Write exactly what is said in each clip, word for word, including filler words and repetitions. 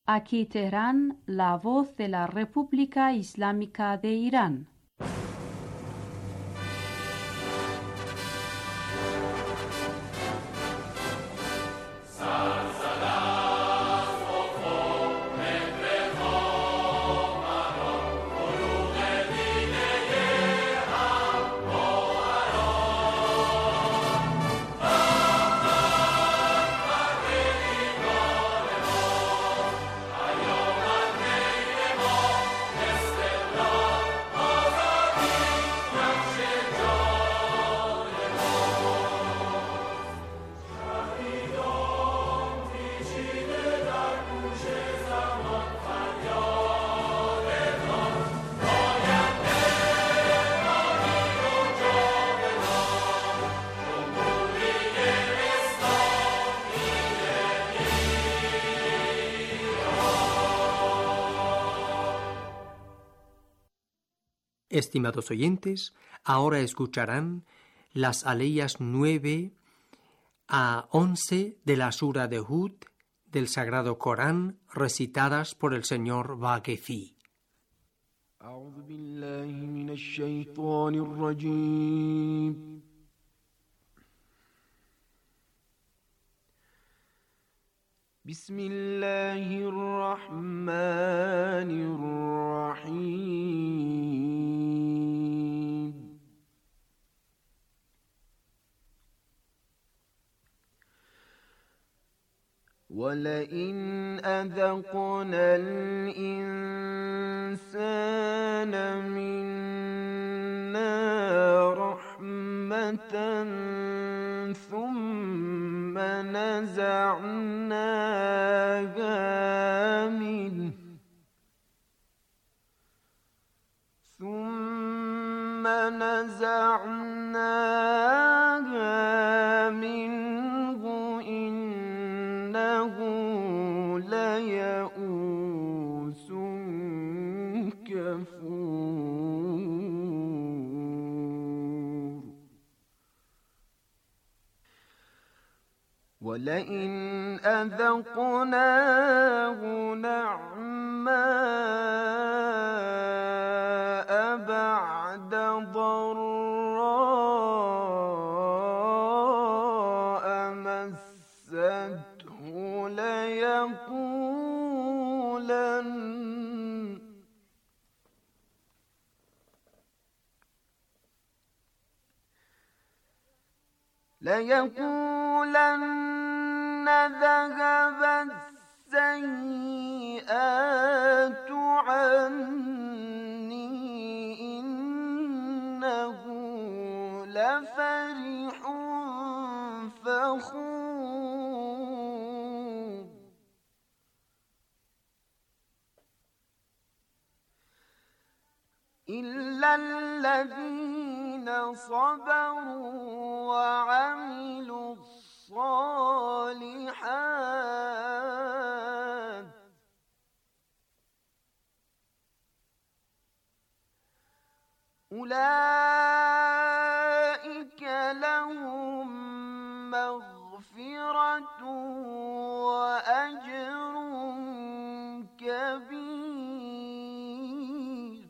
Aquí Teherán, la voz de la República Islámica de Irán. Estimados oyentes, ahora escucharán las aleyas nueve a once de la sura de Hud del Sagrado Corán, recitadas por el señor Vaquefi. أعوذ بالله من الشيطان الرجيم. بسم الله الرحمن الرحيم. ولئن أذقنا الإنسان منا رحمة ثم نزعناها منه ثم نزعناها منه إنه ليئوس كفور. ولئن أذقناه نعماء بعد ضراء مسته ليقولن ليقولن ذهب السيئات عني إنه لفرح فخور. إلا الذين صبروا وعملوا الصالحات أولئك لهم مغفرة وأجر كبير.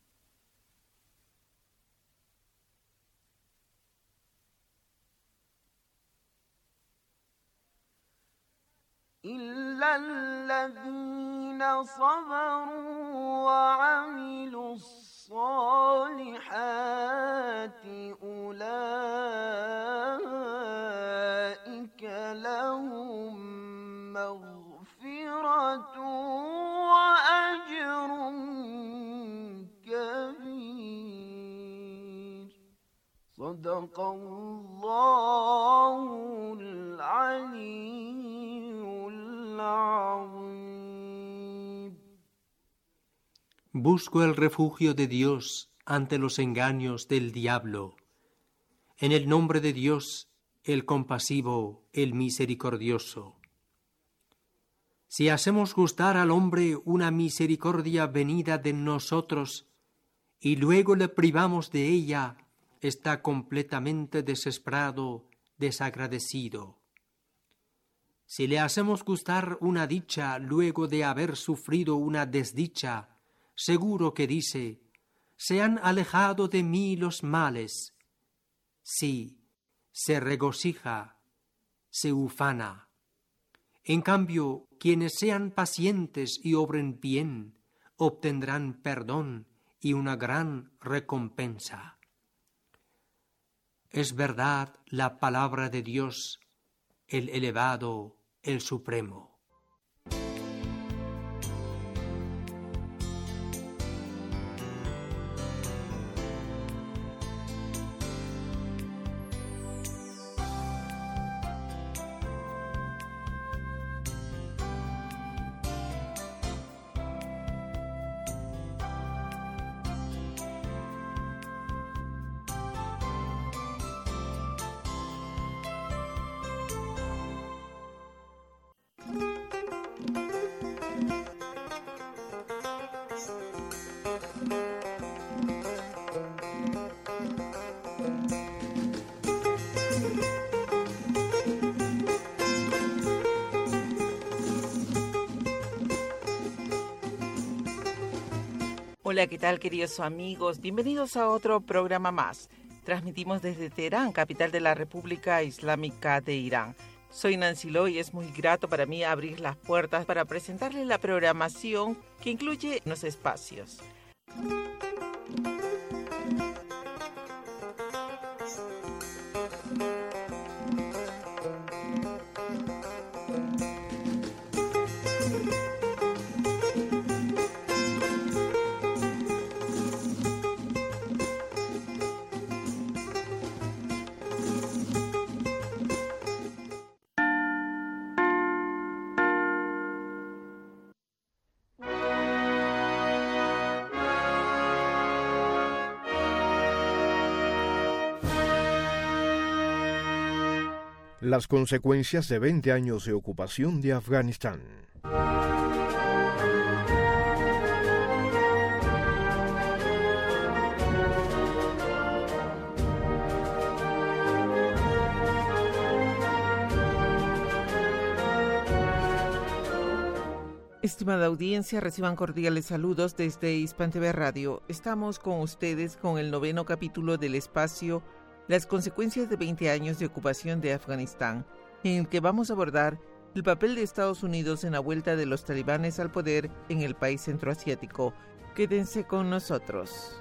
إلا الذين صبروا وعملوا الصالحات أولئك لهم مغفرة وأجر كبير. صدق الله العلي العظيم. Busco el refugio de Dios ante los engaños del diablo. En el nombre de Dios, el compasivo, el misericordioso. Si hacemos gustar al hombre una misericordia venida de nosotros y luego le privamos de ella, está completamente desesperado, desagradecido. Si le hacemos gustar una dicha luego de haber sufrido una desdicha, seguro que dice, se han alejado de mí los males. Sí, se regocija, se ufana. En cambio, quienes sean pacientes y obren bien, obtendrán perdón y una gran recompensa. Es verdad la palabra de Dios, el elevado, el supremo. Hola, ¿qué tal, queridos amigos? Bienvenidos a otro programa más. Transmitimos desde Teherán, capital de la República Islámica de Irán. Soy Nancy Lo y es muy grato para mí abrir las puertas para presentarles la programación que incluye los espacios. Las consecuencias de veinte años de ocupación de Afganistán. Estimada audiencia, reciban cordiales saludos desde Hispan T V Radio. Estamos con ustedes con el noveno capítulo del espacio Las consecuencias de veinte años de ocupación de Afganistán, en el que vamos a abordar el papel de Estados Unidos en la vuelta de los talibanes al poder en el país centroasiático. Quédense con nosotros.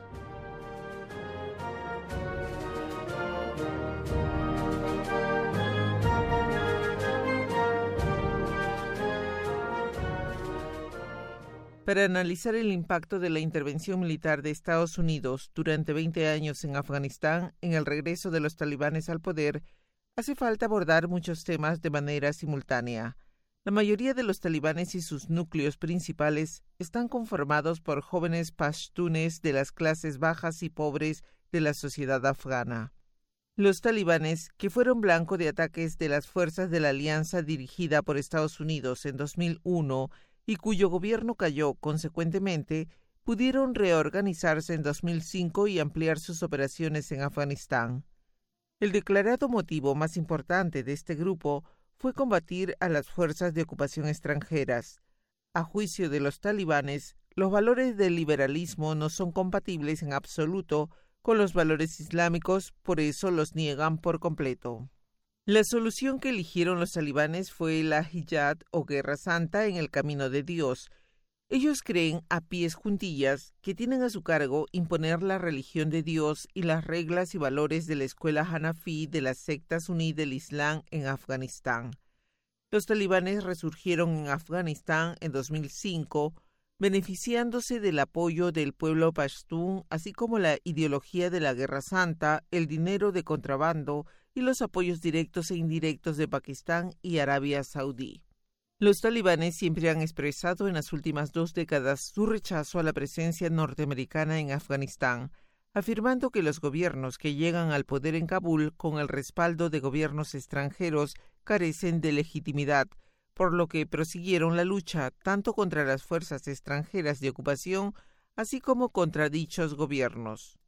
Para analizar el impacto de la intervención militar de Estados Unidos durante veinte años en Afganistán en el regreso de los talibanes al poder, hace falta abordar muchos temas de manera simultánea. La mayoría de los talibanes y sus núcleos principales están conformados por jóvenes pashtunes de las clases bajas y pobres de la sociedad afgana. Los talibanes, que fueron blanco de ataques de las fuerzas de la alianza dirigida por Estados Unidos en dos mil uno, y cuyo gobierno cayó consecuentemente, pudieron reorganizarse en dos mil cinco y ampliar sus operaciones en Afganistán. El declarado motivo más importante de este grupo fue combatir a las fuerzas de ocupación extranjeras. A juicio de los talibanes, los valores del liberalismo no son compatibles en absoluto con los valores islámicos, por eso los niegan por completo. La solución que eligieron los talibanes fue la Jihad o Guerra Santa en el camino de Dios. Ellos creen a pies juntillas que tienen a su cargo imponer la religión de Dios y las reglas y valores de la escuela Hanafi de la secta suní del Islam en Afganistán. Los talibanes resurgieron en Afganistán en dos mil cinco, beneficiándose del apoyo del pueblo pashtún, así como la ideología de la Guerra Santa, el dinero de contrabando y los apoyos directos e indirectos de Pakistán y Arabia Saudí. Los talibanes siempre han expresado en las últimas dos décadas su rechazo a la presencia norteamericana en Afganistán, afirmando que los gobiernos que llegan al poder en Kabul con el respaldo de gobiernos extranjeros carecen de legitimidad, por lo que prosiguieron la lucha tanto contra las fuerzas extranjeras de ocupación, así como contra dichos gobiernos.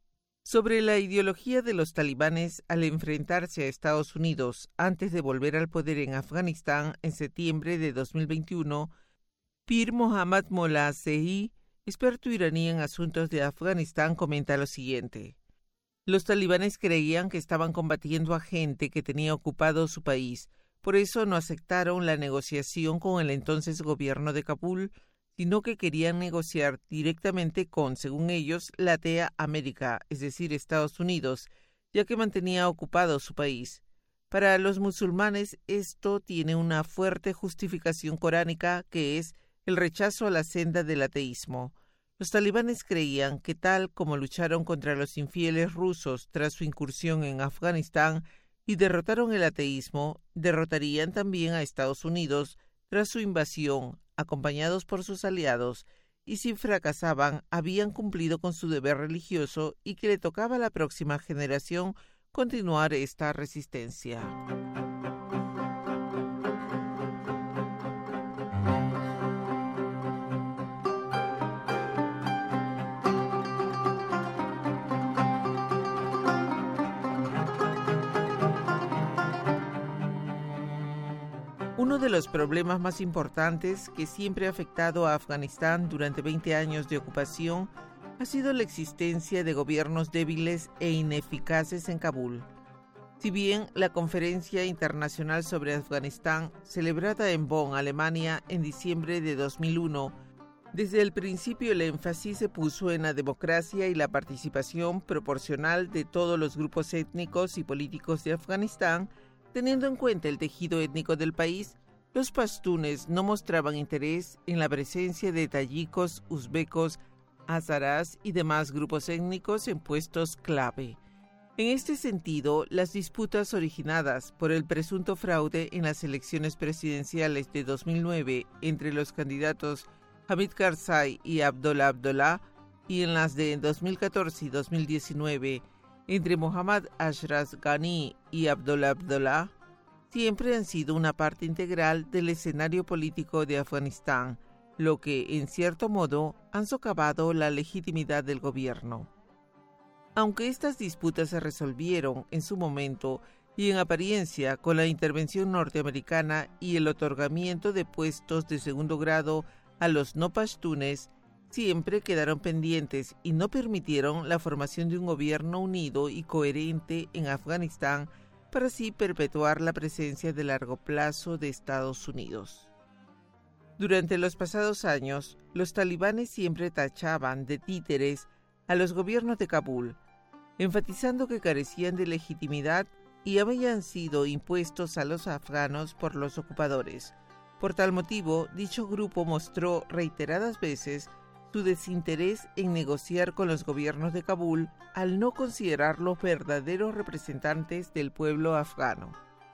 Sobre la ideología de los talibanes al enfrentarse a Estados Unidos antes de volver al poder en Afganistán en septiembre de dos mil veintiuno, Pir Mohammad Mollasehi, experto iraní en asuntos de Afganistán, comenta lo siguiente. Los talibanes creían que estaban combatiendo a gente que tenía ocupado su país, por eso no aceptaron la negociación con el entonces gobierno de Kabul, sino que querían negociar directamente con, según ellos, la T E A América, es decir, Estados Unidos, ya que mantenía ocupado su país. Para los musulmanes esto tiene una fuerte justificación coránica, que es el rechazo a la senda del ateísmo. Los talibanes creían que tal como lucharon contra los infieles rusos tras su incursión en Afganistán y derrotaron el ateísmo, derrotarían también a Estados Unidos tras su invasión, acompañados por sus aliados, y si fracasaban, habían cumplido con su deber religioso y que le tocaba a la próxima generación continuar esta resistencia. Uno de los problemas más importantes que siempre ha afectado a Afganistán durante veinte años de ocupación ha sido la existencia de gobiernos débiles e ineficaces en Kabul. Si bien la Conferencia Internacional sobre Afganistán, celebrada en Bonn, Alemania, en diciembre de dos mil uno, desde el principio el énfasis se puso en la democracia y la participación proporcional de todos los grupos étnicos y políticos de Afganistán, teniendo en cuenta el tejido étnico del país, los pastunes no mostraban interés en la presencia de tayikos, uzbecos, hazarás y demás grupos étnicos en puestos clave. En este sentido, las disputas originadas por el presunto fraude en las elecciones presidenciales de dos mil nueve entre los candidatos Hamid Karzai y Abdullah Abdullah y en las de dos mil catorce y dos mil diecinueve entre Mohammad Ashraf Ghani y Abdullah Abdullah, siempre han sido una parte integral del escenario político de Afganistán, lo que, en cierto modo, han socavado la legitimidad del gobierno. Aunque estas disputas se resolvieron en su momento y en apariencia con la intervención norteamericana y el otorgamiento de puestos de segundo grado a los no pashtunes, siempre quedaron pendientes y no permitieron la formación de un gobierno unido y coherente en Afganistán para así perpetuar la presencia de largo plazo de Estados Unidos. Durante los pasados años, los talibanes siempre tachaban de títeres a los gobiernos de Kabul, enfatizando que carecían de legitimidad y habían sido impuestos a los afganos por los ocupadores. Por tal motivo, dicho grupo mostró reiteradas veces su desinterés en negociar con los gobiernos de Kabul al no considerarlos verdaderos representantes del pueblo afgano.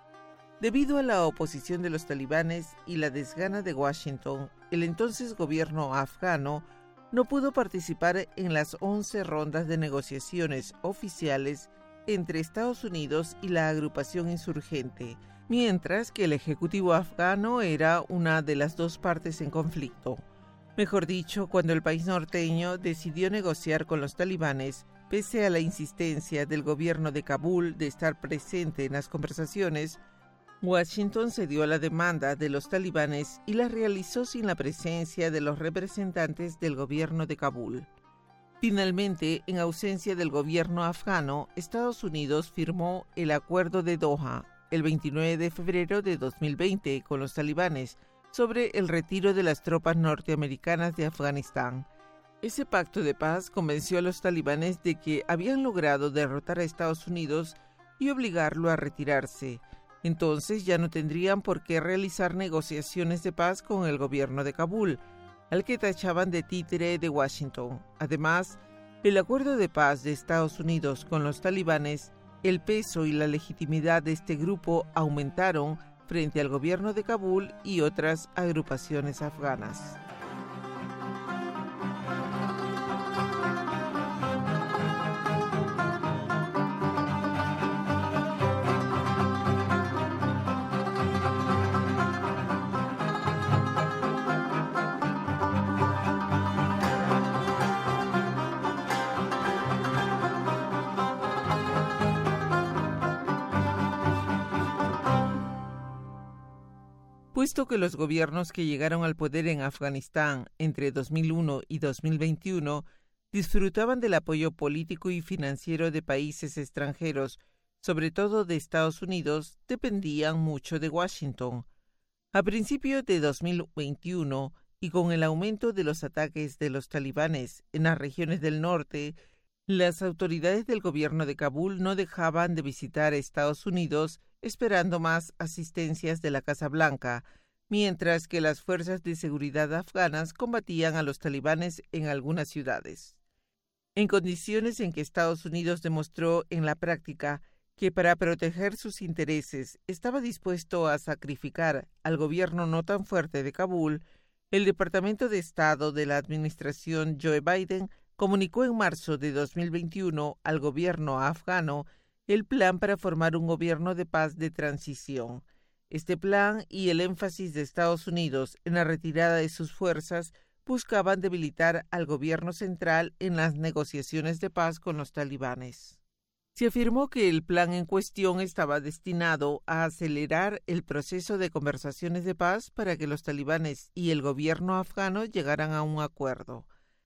Debido a la oposición de los talibanes y la desgana de Washington, el entonces gobierno afgano no pudo participar en las once rondas de negociaciones oficiales entre Estados Unidos y la agrupación insurgente, mientras que el ejecutivo afgano era una de las dos partes en conflicto. Mejor dicho, cuando el país norteño decidió negociar con los talibanes, pese a la insistencia del gobierno de Kabul de estar presente en las conversaciones, Washington cedió a la demanda de los talibanes y la realizó sin la presencia de los representantes del gobierno de Kabul. Finalmente, en ausencia del gobierno afgano, Estados Unidos firmó el Acuerdo de Doha el veintinueve de febrero de dos mil veinte con los talibanes sobre el retiro de las tropas norteamericanas de Afganistán. Ese pacto de paz convenció a los talibanes de que habían logrado derrotar a Estados Unidos y obligarlo a retirarse. Entonces ya no tendrían por qué realizar negociaciones de paz con el gobierno de Kabul, al que tachaban de títere de Washington. Además, el acuerdo de paz de Estados Unidos con los talibanes, el peso y la legitimidad de este grupo aumentaron frente al gobierno de Kabul y otras agrupaciones afganas. puesto que los gobiernos que llegaron al poder en Afganistán entre dos mil uno y dos mil veintiuno disfrutaban del apoyo político y financiero de países extranjeros, sobre todo de Estados Unidos, dependían mucho de Washington. A principios de dos mil veintiuno, y con el aumento de los ataques de los talibanes en las regiones del norte, las autoridades del gobierno de Kabul no dejaban de visitar a Estados Unidos esperando más asistencias de la Casa Blanca, mientras que las fuerzas de seguridad afganas combatían a los talibanes en algunas ciudades. En condiciones en que Estados Unidos demostró en la práctica que para proteger sus intereses estaba dispuesto a sacrificar al gobierno no tan fuerte de Kabul, el Departamento de Estado de la administración Joe Biden comunicó en marzo de dos mil veintiuno al gobierno afgano el plan para formar un gobierno de paz de transición. Este plan y el énfasis de Estados Unidos en la retirada de sus fuerzas buscaban debilitar al gobierno central en las negociaciones de paz con los talibanes. Se afirmó que el plan en cuestión estaba destinado a acelerar el proceso de conversaciones de paz para que los talibanes y el gobierno afgano llegaran a un acuerdo.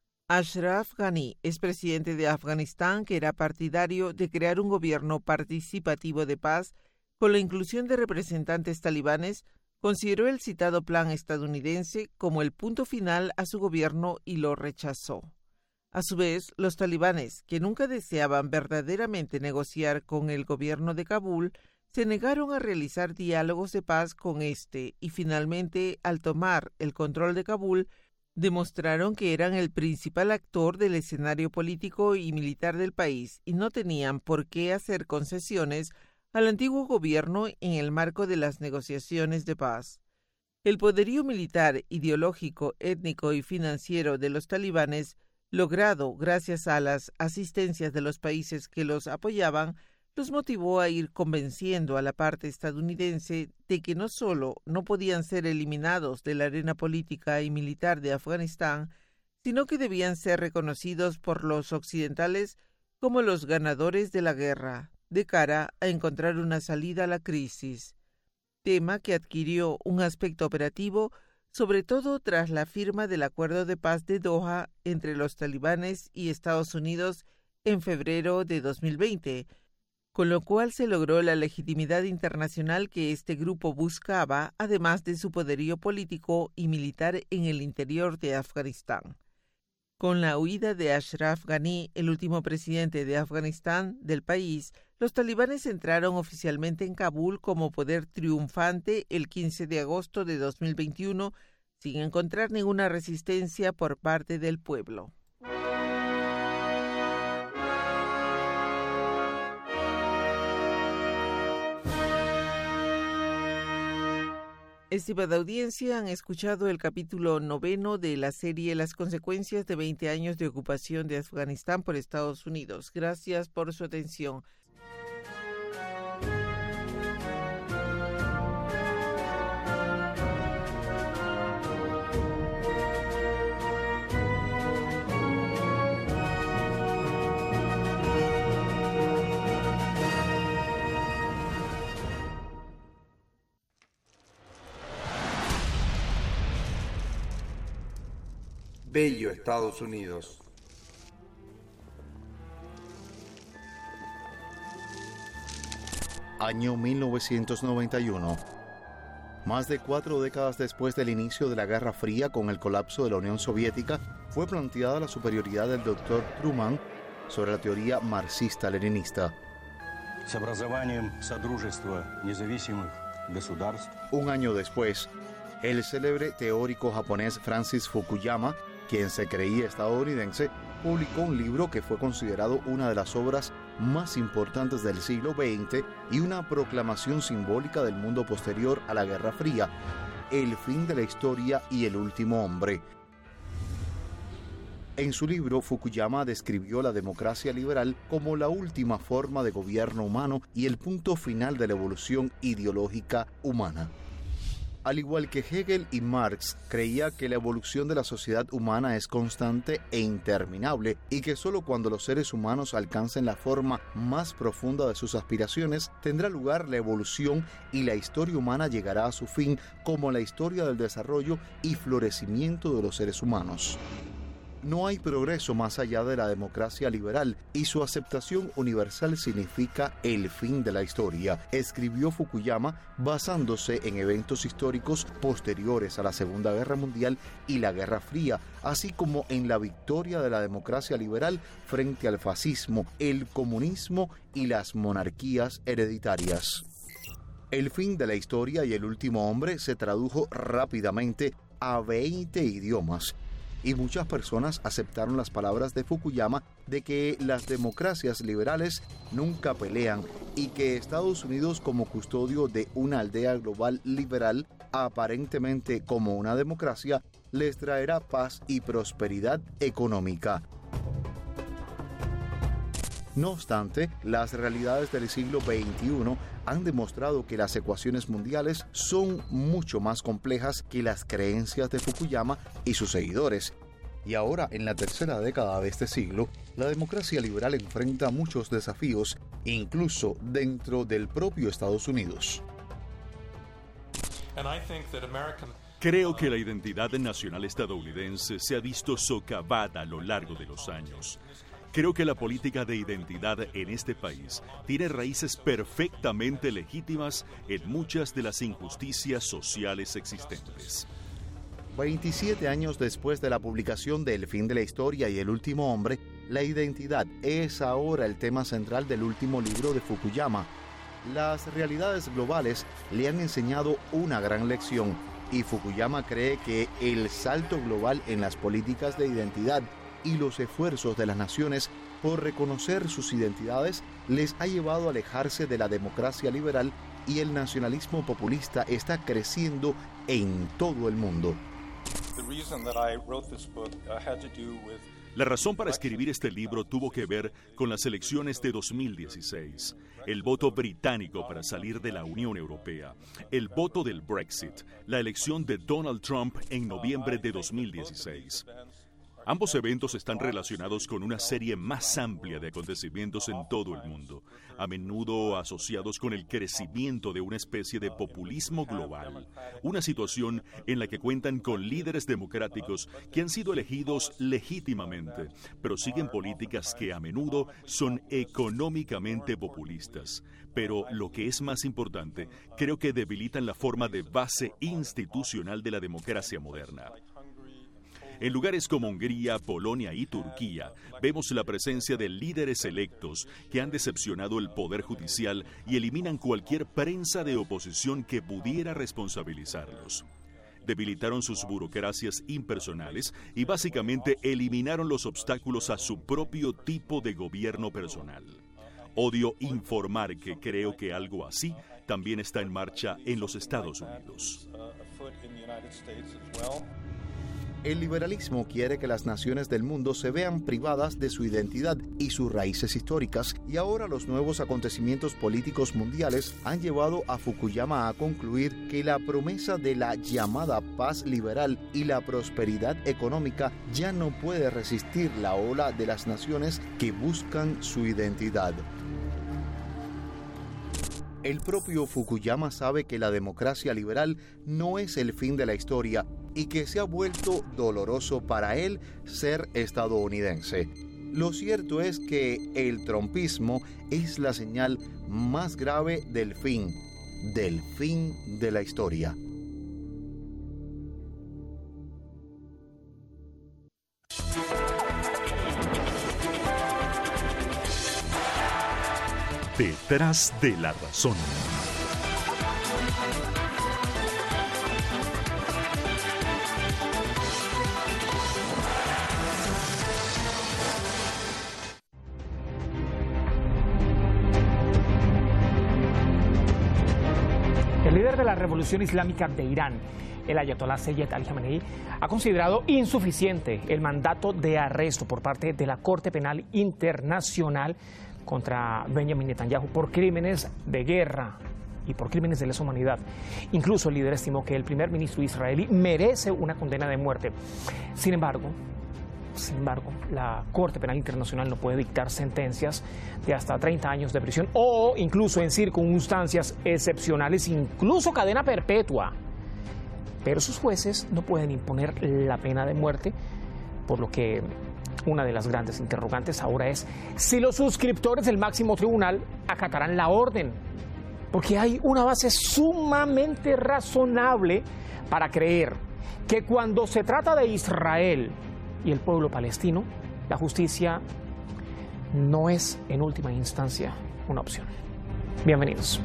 Ashraf Ghani, expresidente de Afganistán, que era partidario de crear un gobierno participativo de paz con la inclusión de representantes talibanes, consideró el citado plan estadounidense como el punto final a su gobierno y lo rechazó. A su vez, los talibanes, que nunca deseaban verdaderamente negociar con el gobierno de Kabul, se negaron a realizar diálogos de paz con este y finalmente, al tomar el control de Kabul, demostraron que eran el principal actor del escenario político y militar del país y no tenían por qué hacer concesiones al antiguo gobierno en el marco de las negociaciones de paz. El poderío militar, ideológico, étnico y financiero de los talibanes, logrado gracias a las asistencias de los países que los apoyaban, los motivó a ir convenciendo a la parte estadounidense de que no solo no podían ser eliminados de la arena política y militar de Afganistán, sino que debían ser reconocidos por los occidentales como los ganadores de la guerra, de cara a encontrar una salida a la crisis, tema que adquirió un aspecto operativo sobre todo tras la firma del Acuerdo de Paz de Doha entre los talibanes y Estados Unidos en febrero de dos mil veinte, con lo cual se logró la legitimidad internacional que este grupo buscaba, además de su poderío político y militar en el interior de Afganistán. Con la huida de Ashraf Ghani, el último presidente de Afganistán, del país, los talibanes entraron oficialmente en Kabul como poder triunfante el quince de agosto de dos mil veintiuno, sin encontrar ninguna resistencia por parte del pueblo. Estimada audiencia, han escuchado el capítulo noveno de la serie Las consecuencias de veinte años de ocupación de Afganistán por Estados Unidos. Gracias por su atención. Bello Estados Unidos. Año mil novecientos noventa y uno. Más de cuatro décadas después del inicio de la Guerra Fría con el colapso de la Unión Soviética, fue planteada la superioridad del doctor Truman sobre la teoría marxista-leninista. Un año después, el célebre teórico japonés Francis Fukuyama, quien se creía estadounidense, publicó un libro que fue considerado una de las obras más importantes del siglo veinte y una proclamación simbólica del mundo posterior a la Guerra Fría, El fin de la historia y el último hombre. En su libro, Fukuyama describió la democracia liberal como la última forma de gobierno humano y el punto final de la evolución ideológica humana. Al igual que Hegel y Marx, creía que la evolución de la sociedad humana es constante e interminable y que solo cuando los seres humanos alcancen la forma más profunda de sus aspiraciones tendrá lugar la evolución y la historia humana llegará a su fin como la historia del desarrollo y florecimiento de los seres humanos. No hay progreso más allá de la democracia liberal y su aceptación universal significa el fin de la historia, escribió Fukuyama basándose en eventos históricos posteriores a la Segunda Guerra Mundial y la Guerra Fría, así como en la victoria de la democracia liberal frente al fascismo, el comunismo y las monarquías hereditarias. El fin de la historia y el último hombre se tradujo rápidamente a veinte idiomas. Y muchas personas aceptaron las palabras de Fukuyama de que las democracias liberales nunca pelean y que Estados Unidos, como custodio de una aldea global liberal, aparentemente como una democracia, les traerá paz y prosperidad económica. No obstante, las realidades del siglo veintiuno han demostrado que las ecuaciones mundiales son mucho más complejas que las creencias de Fukuyama y sus seguidores. Y ahora, en la tercera década de este siglo, la democracia liberal enfrenta muchos desafíos, incluso dentro del propio Estados Unidos. Creo que la identidad nacional estadounidense se ha visto socavada a lo largo de los años. Creo que la política de identidad en este país tiene raíces perfectamente legítimas en muchas de las injusticias sociales existentes. veintisiete años después de la publicación de El fin de la historia y El último hombre, la identidad es ahora el tema central del último libro de Fukuyama. Las realidades globales le han enseñado una gran lección y Fukuyama cree que el salto global en las políticas de identidad y los esfuerzos de las naciones por reconocer sus identidades les ha llevado a alejarse de la democracia liberal y el nacionalismo populista está creciendo en todo el mundo. La razón para escribir este libro tuvo que ver con las elecciones de dos mil dieciséis, el voto británico para salir de la Unión Europea, el voto del Brexit, la elección de Donald Trump en noviembre de dos mil dieciséis. Ambos eventos están relacionados con una serie más amplia de acontecimientos en todo el mundo, a menudo asociados con el crecimiento de una especie de populismo global, una situación en la que cuentan con líderes democráticos que han sido elegidos legítimamente, pero siguen políticas que a menudo son económicamente populistas. Pero lo que es más importante, creo que debilitan la forma de base institucional de la democracia moderna. En lugares como Hungría, Polonia y Turquía, vemos la presencia de líderes electos que han decepcionado el poder judicial y eliminan cualquier prensa de oposición que pudiera responsabilizarlos. Debilitaron sus burocracias impersonales y básicamente eliminaron los obstáculos a su propio tipo de gobierno personal. Odio informar que creo que algo así también está en marcha en los Estados Unidos. El liberalismo quiere que las naciones del mundo se vean privadas de su identidad y sus raíces históricas, y ahora los nuevos acontecimientos políticos mundiales han llevado a Fukuyama a concluir que la promesa de la llamada paz liberal y la prosperidad económica ya no puede resistir la ola de las naciones que buscan su identidad. El propio Fukuyama sabe que la democracia liberal no es el fin de la historia y que se ha vuelto doloroso para él ser estadounidense. Lo cierto es que el trumpismo es la señal más grave del fin, del fin de la historia. Detrás de la razón. El líder de la Revolución Islámica de Irán, el ayatolá Seyed Ali Khamenei, ha considerado insuficiente el mandato de arresto por parte de la Corte Penal Internacional contra Benjamin Netanyahu por crímenes de guerra. y por crímenes de lesa humanidad. Incluso el líder estimó que el primer ministro israelí merece una condena de muerte. Sin embargo, Sin embargo, la Corte Penal Internacional no puede dictar sentencias de hasta treinta años de prisión o incluso en circunstancias excepcionales, incluso cadena perpetua. Pero sus jueces no pueden imponer la pena de muerte, por lo que una de las grandes interrogantes ahora es si los suscriptores del máximo tribunal acatarán la orden, porque hay una base sumamente razonable para creer que cuando se trata de Israel y el pueblo palestino, la justicia no es en última instancia una opción. Bienvenidos.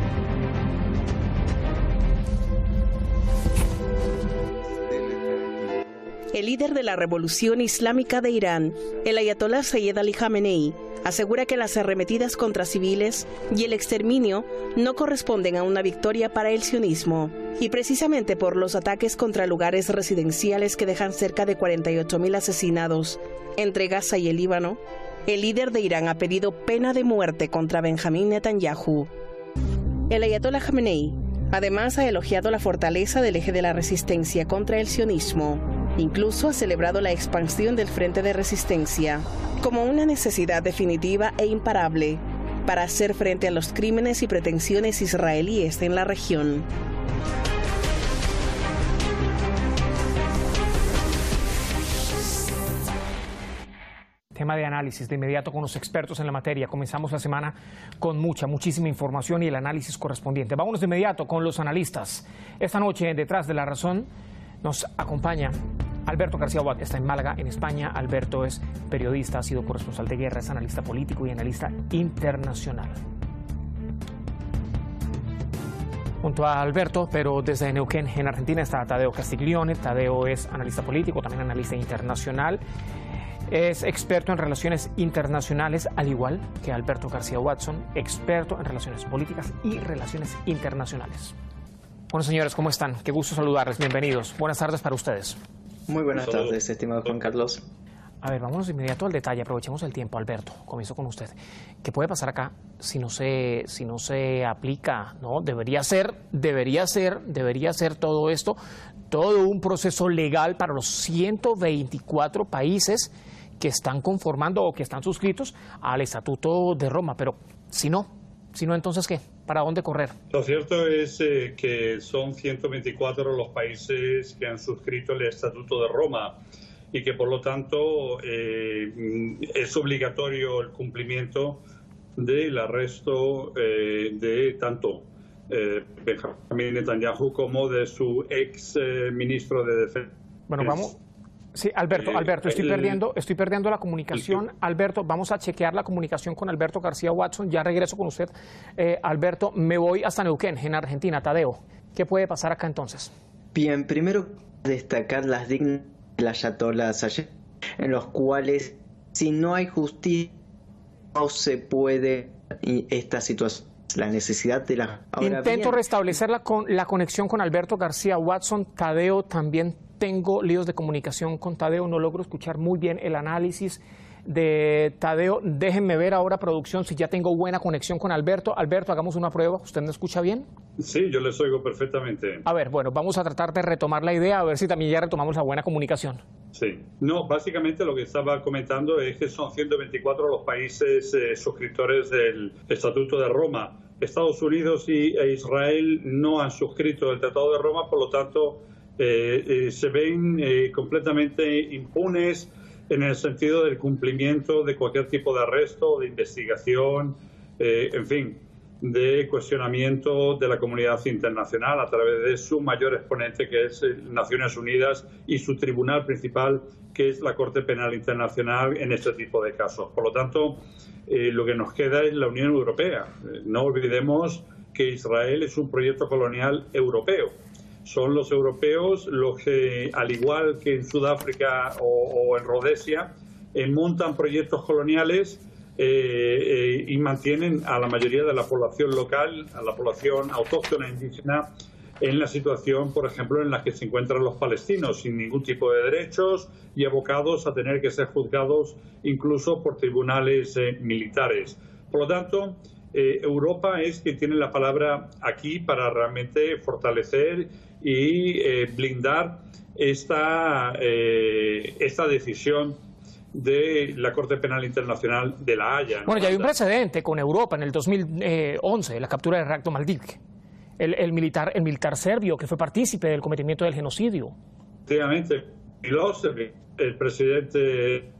El líder de la Revolución Islámica de Irán, el ayatolá Sayyed Ali Khamenei, asegura que las arremetidas contra civiles y el exterminio no corresponden a una victoria para el sionismo. Y precisamente por los ataques contra lugares residenciales que dejan cerca de cuarenta y ocho mil asesinados entre Gaza y el Líbano, el líder de Irán ha pedido pena de muerte contra Benjamín Netanyahu. El ayatolá Khamenei además ha elogiado la fortaleza del eje de la resistencia contra el sionismo. Incluso ha celebrado la expansión del Frente de Resistencia como una necesidad definitiva e imparable para hacer frente a los crímenes y pretensiones israelíes en la región. Tema de análisis de inmediato con los expertos en la materia. Comenzamos la semana con mucha, muchísima información y el análisis correspondiente. Vámonos de inmediato con los analistas. Esta noche, Detrás de la Razón, nos acompaña Alberto García Huat, está en Málaga, en España. Alberto es periodista, ha sido corresponsal de guerra, es analista político y analista internacional. Junto a Alberto, pero desde Neuquén, en Argentina, está Tadeo Castiglione. Tadeo es analista político, también analista internacional. Es experto en relaciones internacionales, al igual que Alberto García Watson, experto en relaciones políticas y relaciones internacionales. Bueno, señores, ¿cómo están? Qué gusto saludarles. Bienvenidos. Buenas tardes para ustedes. Muy buenas tardes, estimado Juan Carlos. A ver, vámonos de inmediato al detalle. Aprovechemos el tiempo. Alberto, comienzo con usted. ¿Qué puede pasar acá si no se, si no se aplica? ¿No? Debería ser, debería ser, debería ser todo esto, todo un proceso legal para los ciento veinticuatro países que están conformando o que están suscritos al Estatuto de Roma. Pero si no, si no, entonces ¿qué? ¿Para dónde correr? Lo cierto es eh, que son ciento veinticuatro los países que han suscrito el Estatuto de Roma y que por lo tanto eh, es obligatorio el cumplimiento del arresto eh, de tanto eh, Benjamín Netanyahu como de su ex eh, ministro de Defensa. Bueno, vamos. Sí, Alberto, Alberto, estoy perdiendo, estoy perdiendo la comunicación. Alberto, vamos a chequear la comunicación con Alberto García Watson. Ya regreso con usted. Eh, Alberto, me voy hasta Neuquén, en Argentina. Tadeo, ¿qué puede pasar acá entonces? Bien, primero destacar las dignas de la ayatolá Sayed, en los cuales si no hay justicia no se puede esta situación. La necesidad de la... Ahora Intento bien, restablecer la, con, la conexión con Alberto García Watson. Tadeo, también tengo líos de comunicación con Tadeo, no logro escuchar muy bien el análisis de Tadeo. Déjenme ver ahora, producción, si ya tengo buena conexión con Alberto. Alberto, hagamos una prueba. ¿Usted me escucha bien? Sí, yo les oigo perfectamente. A ver, bueno, vamos a tratar de retomar la idea, a ver si también ya retomamos la buena comunicación. Sí. No, básicamente lo que estaba comentando es que son ciento veinticuatro los países eh, suscriptores del Estatuto de Roma. Estados Unidos y e Israel no han suscrito el Tratado de Roma, por lo tanto eh, eh, se ven eh, completamente impunes en el sentido del cumplimiento de cualquier tipo de arresto, de investigación, eh, en fin, de cuestionamiento de la comunidad internacional a través de su mayor exponente, que es Naciones Unidas, y su tribunal principal, que es la Corte Penal Internacional en este tipo de casos. Por lo tanto, eh, lo que nos queda es la Unión Europea. Eh, no olvidemos que Israel es un proyecto colonial europeo. Son los europeos los que, al igual que en Sudáfrica o, o en Rodesia, eh, montan proyectos coloniales eh, eh, y mantienen a la mayoría de la población local, a la población autóctona indígena, en la situación, por ejemplo, en la que se encuentran los palestinos, sin ningún tipo de derechos y abocados a tener que ser juzgados incluso por tribunales eh, militares. Por lo tanto, eh, Europa es quien tiene la palabra aquí para realmente fortalecer y eh, blindar esta, eh, esta decisión de la Corte Penal Internacional de La Haya. Bueno, ya hay un precedente con Europa en el dos mil once, la captura de Ratko Mladic, el, el, militar, el militar serbio que fue partícipe del cometimiento del genocidio. Efectivamente, Milosevic, el presidente...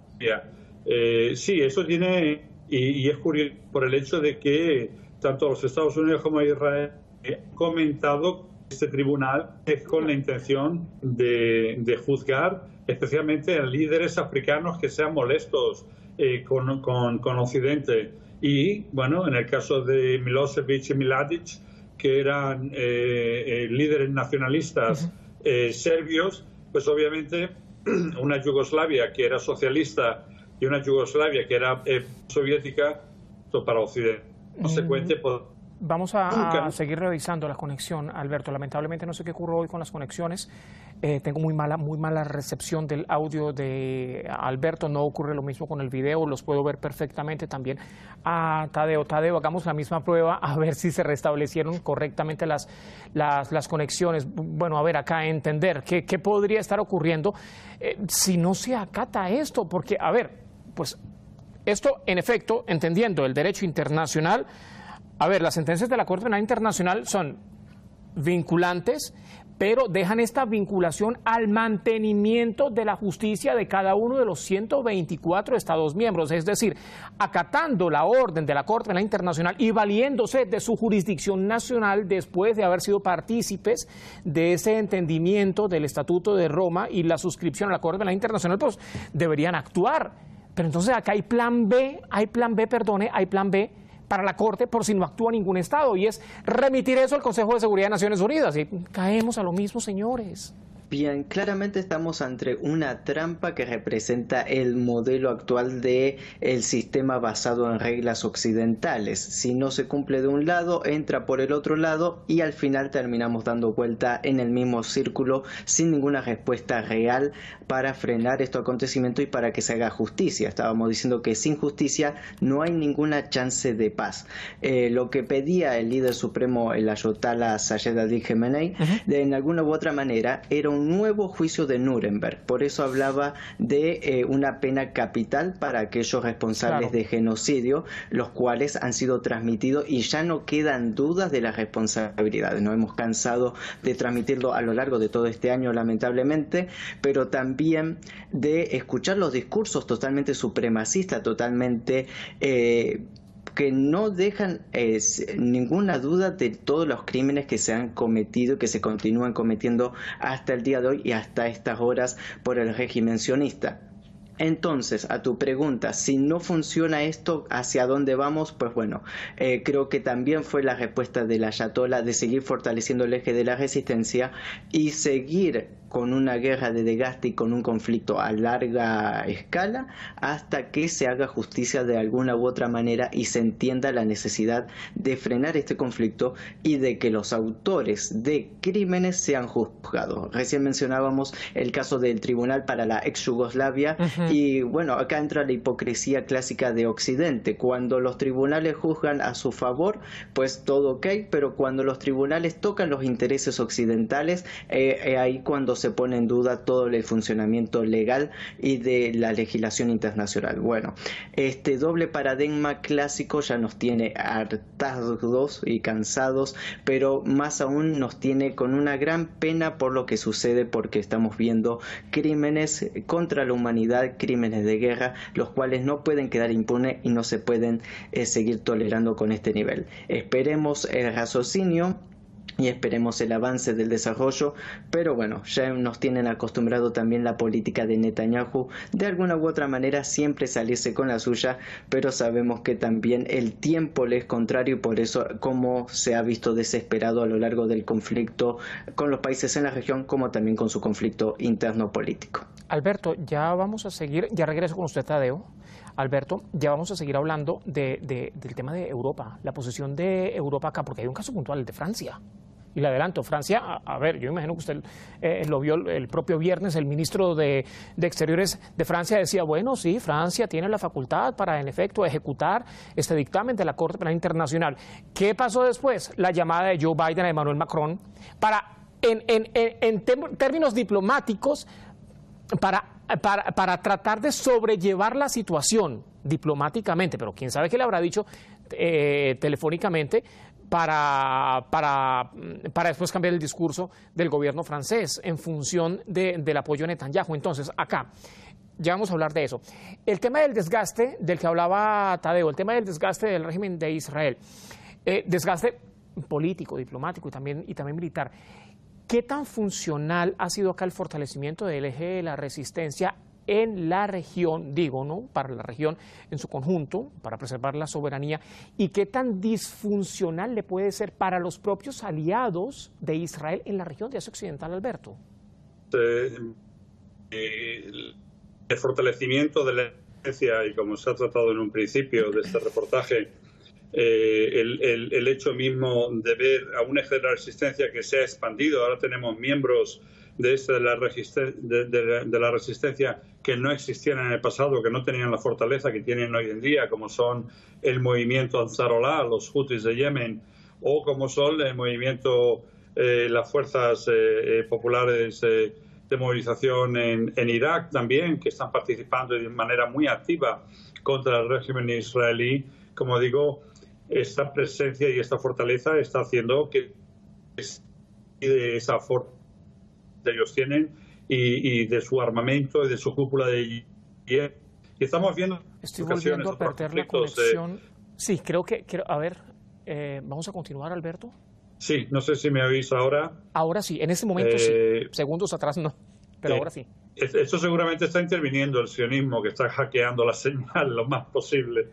Eh, sí, eso tiene... Y, y es curioso por el hecho de que tanto los Estados Unidos como Israel han comentado que este tribunal es con la intención de, de juzgar especialmente a líderes africanos que sean molestos eh, con, con, con Occidente. Y, bueno, en el caso de Milosevic y Mladic, que eran eh, eh, líderes nacionalistas eh, serbios, pues obviamente una Yugoslavia que era socialista y una Yugoslavia que era eh, soviética, esto para Occidente. Consecuente, por... Vamos a, a seguir revisando la conexión, Alberto. Lamentablemente no sé qué ocurrió hoy con las conexiones. Eh, tengo muy mala, muy mala recepción del audio de Alberto. No ocurre lo mismo con el video. Los puedo ver perfectamente también. A Tadeo, Tadeo, hagamos la misma prueba a ver si se restablecieron correctamente las, las, las conexiones. Bueno, a ver, acá entender qué, qué podría estar ocurriendo eh, si no se acata esto. Porque, a ver, pues esto, en efecto, entendiendo el derecho internacional, a ver, las sentencias de la Corte Penal Internacional son vinculantes, pero dejan esta vinculación al mantenimiento de la justicia de cada uno de los ciento veinticuatro Estados miembros, es decir, acatando la orden de la Corte Penal Internacional y valiéndose de su jurisdicción nacional después de haber sido partícipes de ese entendimiento del Estatuto de Roma y la suscripción a la Corte Penal Internacional, pues deberían actuar. Pero entonces acá hay plan B, hay plan B, perdone, hay plan B, para la Corte por si no actúa ningún Estado, y es remitir eso al Consejo de Seguridad de Naciones Unidas. Y caemos a lo mismo, señores. Bien, claramente estamos ante una trampa que representa el modelo actual de el sistema basado en reglas occidentales. Si no se cumple de un lado, entra por el otro lado y al final terminamos dando vuelta en el mismo círculo sin ninguna respuesta real para frenar estos acontecimientos y para que se haga justicia. Estábamos diciendo que sin justicia no hay ninguna chance de paz. Eh, lo que pedía el líder supremo, el ayatolá Sayed Ali Khamenei, uh-huh. de en alguna u otra manera era un nuevo juicio de Nuremberg. Por eso hablaba de eh, una pena capital para aquellos responsables claro. de genocidio, los cuales han sido transmitidos y ya no quedan dudas de las responsabilidades. Nos hemos cansado de transmitirlo a lo largo de todo este año, lamentablemente, pero también de escuchar los discursos totalmente supremacistas, totalmente... Eh, que no dejan eh, ninguna duda de todos los crímenes que se han cometido, que se continúan cometiendo hasta el día de hoy y hasta estas horas por el régimen sionista. Entonces, a tu pregunta, si no funciona esto, ¿hacia dónde vamos? Pues bueno, eh, creo que también fue la respuesta del ayatolá de seguir fortaleciendo el eje de la resistencia y seguir con una guerra de desgaste y con un conflicto a larga escala hasta que se haga justicia de alguna u otra manera y se entienda la necesidad de frenar este conflicto y de que los autores de crímenes sean juzgados. Recién mencionábamos el caso del Tribunal para la ex Yugoslavia uh-huh. y bueno, acá entra la hipocresía clásica de Occidente. Cuando los tribunales juzgan a su favor, pues todo ok, pero cuando los tribunales tocan los intereses occidentales, eh, eh, ahí cuando se pone en duda todo el funcionamiento legal y de la legislación internacional. Bueno, este doble paradigma clásico ya nos tiene hartados y cansados, pero más aún nos tiene con una gran pena por lo que sucede, porque estamos viendo crímenes contra la humanidad, crímenes de guerra, los cuales no pueden quedar impunes y no se pueden eh, seguir tolerando con este nivel. Esperemos el raciocinio y esperemos el avance del desarrollo, pero bueno, ya nos tienen acostumbrado también la política de Netanyahu, de alguna u otra manera siempre salirse con la suya, pero sabemos que también el tiempo le es contrario y por eso, como se ha visto desesperado a lo largo del conflicto con los países en la región, como también con su conflicto interno político. Alberto, ya vamos a seguir, ya regreso con usted, Tadeo. Alberto, ya vamos a seguir hablando de, de, del tema de Europa, la posición de Europa acá, porque hay un caso puntual, el de Francia. Y le adelanto, Francia, a, a ver, yo imagino que usted eh, lo vio el propio viernes, el ministro de, de Exteriores de Francia decía, bueno, sí, Francia tiene la facultad para, en efecto, ejecutar este dictamen de la Corte Penal Internacional. ¿Qué pasó después? La llamada de Joe Biden a Emmanuel Macron para, en, en, en, en términos diplomáticos, para, para, para tratar de sobrellevar la situación diplomáticamente, pero quién sabe qué le habrá dicho eh, telefónicamente, Para, para, para después cambiar el discurso del gobierno francés en función de, del apoyo a Netanyahu. Entonces, acá, ya vamos a hablar de eso. El tema del desgaste del que hablaba Tadeo, el tema del desgaste del régimen de Israel, eh, desgaste político, diplomático y también, y también militar. ¿Qué tan funcional ha sido acá el fortalecimiento del eje de la resistencia en la región, digo, ¿no? Para la región en su conjunto, para preservar la soberanía, y qué tan disfuncional le puede ser para los propios aliados de Israel en la región de Asia Occidental, Alberto? Eh, eh, el fortalecimiento de la resistencia, y como se ha tratado en un principio de este reportaje, eh, el, el, el hecho mismo de ver a un eje de la resistencia que se ha expandido, ahora tenemos miembros de, esta, de, la de, de, de la resistencia que no existían en el pasado, que no tenían la fortaleza que tienen hoy en día, como son el movimiento Ansarollah, los Houthis de Yemen, o como son el movimiento, eh, las fuerzas eh, eh, populares eh, de movilización en, en Irak también, que están participando de manera muy activa contra el régimen israelí. Como digo, esta presencia y esta fortaleza está haciendo que esa fortaleza que ellos tienen y, y de su armamento y de su cúpula de hierro. Y estamos viendo... Estoy volviendo a perder la conexión. Eh, sí, creo que... Creo, a ver, eh, ¿vamos a continuar, Alberto? Sí, no sé si me oís ahora. Ahora sí, en este momento eh, sí. Segundos atrás no, pero eh, ahora sí. Esto seguramente está interviniendo el sionismo, que está hackeando la señal lo más posible.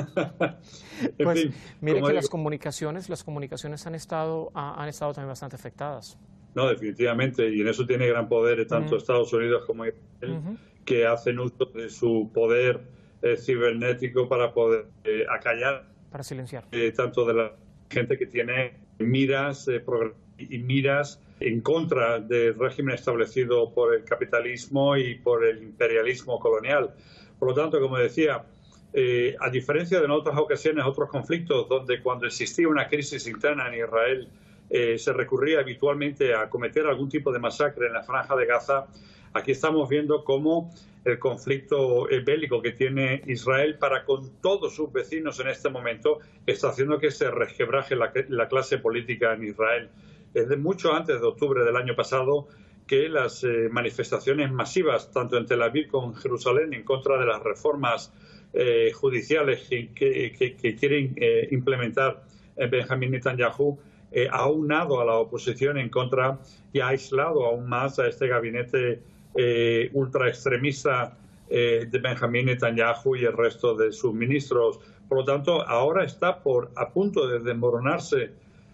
en pues, fin, mire que digo, las comunicaciones, las comunicaciones han estado, han estado también bastante afectadas. No, definitivamente, y en eso tiene gran poder tanto uh-huh. Estados Unidos como Israel, uh-huh. que hacen uso de su poder eh, cibernético para poder eh, acallar, para silenciar, eh, tanto de la gente que tiene miras eh, y miras en contra del régimen establecido por el capitalismo y por el imperialismo colonial. Por lo tanto, como decía, eh, a diferencia de en otras ocasiones, otros conflictos donde cuando existía una crisis interna en Israel Eh, se recurría habitualmente a cometer algún tipo de masacre en la Franja de Gaza, aquí estamos viendo cómo el conflicto bélico que tiene Israel para con todos sus vecinos en este momento está haciendo que se resquebraje la, la clase política en Israel. Desde mucho antes de octubre del año pasado que las eh, manifestaciones masivas, tanto en Tel Aviv como en Jerusalén, en contra de las reformas eh, judiciales que, que, que, que quieren eh, implementar Benjamín Netanyahu, Eh, ha aunado a la oposición en contra y ha aislado aún más a este gabinete eh, ultraextremista eh, de Benjamín Netanyahu y el resto de sus ministros. Por lo tanto, ahora está por a punto de desmoronarse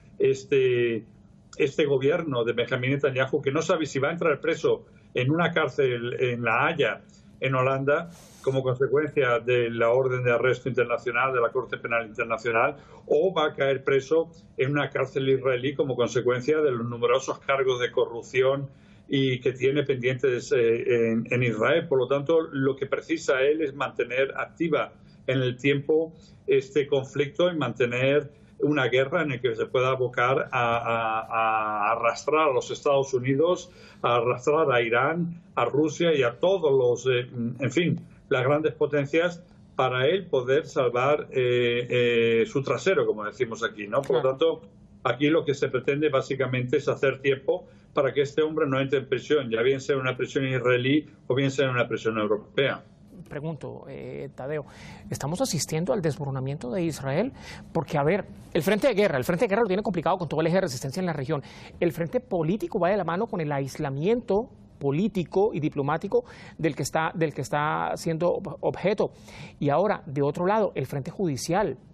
este, este gobierno de Benjamín Netanyahu, que no sabe si va a entrar preso en una cárcel en La Haya, en Holanda, como consecuencia de la orden de arresto internacional de la Corte Penal Internacional, o va a caer preso en una cárcel israelí como consecuencia de los numerosos cargos de corrupción y que tiene pendientes eh, en, en Israel. Por lo tanto, lo que precisa él es mantener activa en el tiempo este conflicto y mantener una guerra en la que se pueda abocar a, a, a arrastrar a los Estados Unidos, a arrastrar a Irán, a Rusia y a todos los, eh, en fin, las grandes potencias, para él poder salvar eh, eh, su trasero, como decimos aquí, ¿no? Por lo tanto, aquí lo que se pretende básicamente es hacer tiempo para que este hombre no entre en prisión, ya bien sea en una prisión israelí o bien sea en una prisión europea. Pregunto, eh, Tadeo, ¿estamos asistiendo al desmoronamiento de Israel? Porque, a ver, el frente de guerra, el frente de guerra lo tiene complicado con todo el eje de resistencia en la región. El frente político va de la mano con el aislamiento político y diplomático del que está, del que está siendo objeto. Y ahora, de otro lado, el frente judicial.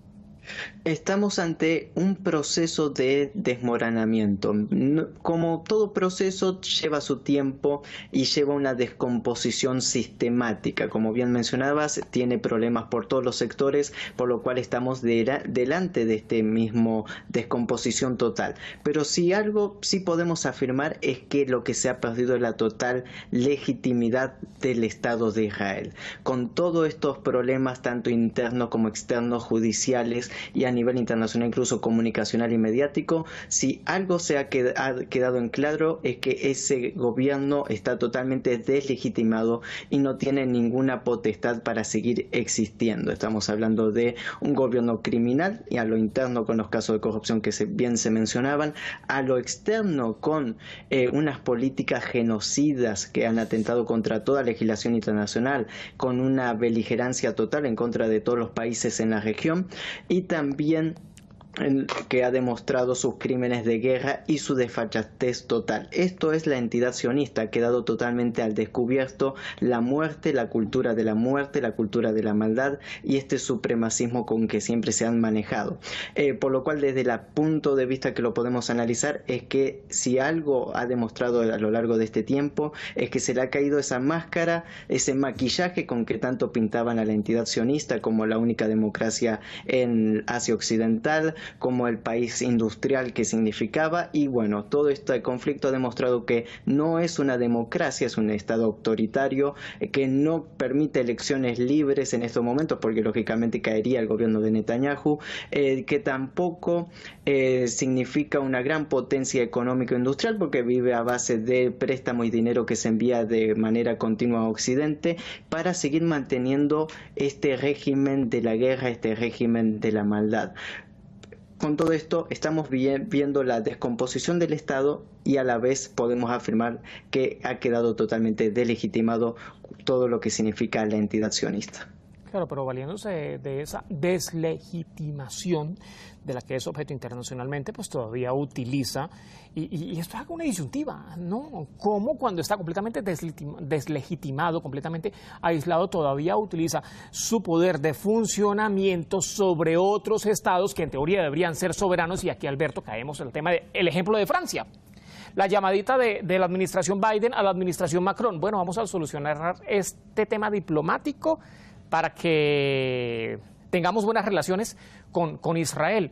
Estamos ante un proceso de desmoronamiento. Como todo proceso lleva su tiempo y lleva una descomposición sistemática. Como bien mencionabas, tiene problemas por todos los sectores, por lo cual estamos de, delante de este mismo descomposición total. Pero si algo sí podemos afirmar es que lo que se ha perdido es la total legitimidad del Estado de Israel. Con todos estos problemas, tanto internos como externos, judiciales y a nivel internacional, incluso comunicacional y mediático, si algo se ha, qued ha quedado en claro es que ese gobierno está totalmente deslegitimado y no tiene ninguna potestad para seguir existiendo. Estamos hablando de un gobierno criminal, y a lo interno con los casos de corrupción que se, bien se mencionaban, a lo externo con eh, unas políticas genocidas que han atentado contra toda legislación internacional, con una beligerancia total en contra de todos los países en la región, y también que ha demostrado sus crímenes de guerra y su desfachatez total. Esto es la entidad sionista, ha quedado totalmente al descubierto la muerte, la cultura de la muerte, la cultura de la maldad y este supremacismo con que siempre se han manejado. Eh, por lo cual, desde el punto de vista que lo podemos analizar, es que si algo ha demostrado a lo largo de este tiempo, es que se le ha caído esa máscara, ese maquillaje con que tanto pintaban a la entidad sionista como la única democracia en Asia Occidental, como el país industrial que significaba. Y bueno, todo este conflicto ha demostrado que no es una democracia, es un estado autoritario que no permite elecciones libres en estos momentos, porque lógicamente caería el gobierno de Netanyahu, eh, que tampoco eh, significa una gran potencia económico-industrial, porque vive a base de préstamo y dinero que se envía de manera continua a Occidente para seguir manteniendo este régimen de la guerra, este régimen de la maldad. Con todo esto estamos viendo la descomposición del Estado y a la vez podemos afirmar que ha quedado totalmente delegitimado todo lo que significa la entidad sionista. Claro, pero valiéndose de esa deslegitimación de la que es objeto internacionalmente, pues todavía utiliza, y, y, y esto es una disyuntiva, ¿no? ¿Cómo cuando está completamente deslegitimado, completamente aislado, todavía utiliza su poder de funcionamiento sobre otros estados que en teoría deberían ser soberanos? Y aquí, Alberto, caemos en el tema del ejemplo de Francia. La llamadita de, de la administración Biden a la administración Macron. Bueno, vamos a solucionar este tema diplomático para que tengamos buenas relaciones con, con Israel.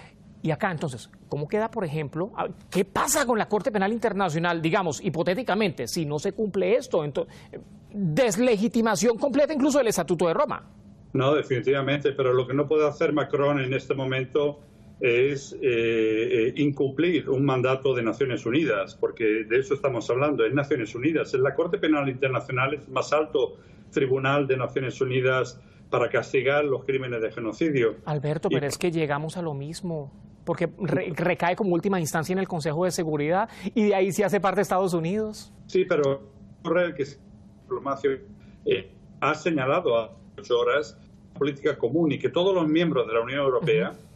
Y acá, entonces, ¿cómo queda, por ejemplo, qué pasa con la Corte Penal Internacional? Digamos, hipotéticamente, si no se cumple esto, entonces, deslegitimación completa incluso del Estatuto de Roma. No, definitivamente, pero lo que no puede hacer Macron en este momento es eh, eh, incumplir un mandato de Naciones Unidas, porque de eso estamos hablando, es Naciones Unidas. En la Corte Penal Internacional es el más alto tribunal de Naciones Unidas para castigar los crímenes de genocidio. Alberto, pero y... es que llegamos a lo mismo, porque re recae como última instancia en el Consejo de Seguridad y de ahí sí hace parte de Estados Unidos. Sí, pero que la diplomacia eh, ha señalado a ocho horas política común y que todos los miembros de la Unión Europea uh-huh.